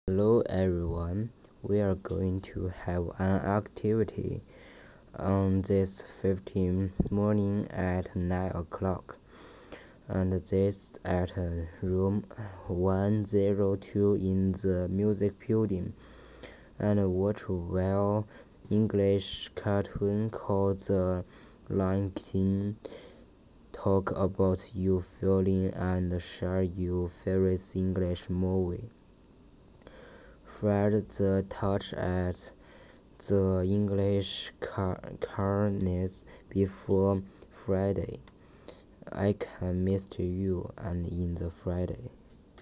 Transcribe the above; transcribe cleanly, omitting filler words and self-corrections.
Hello everyone, we are going to have an activity on this 15th morning at 9 o'clock, and this at room 102 in the music building, and watch well English cartoon called The Lion King. Talk about your feeling and share your favorite English movie. Fred the touch at the English carnets before Friday. I can miss you and in the Friday.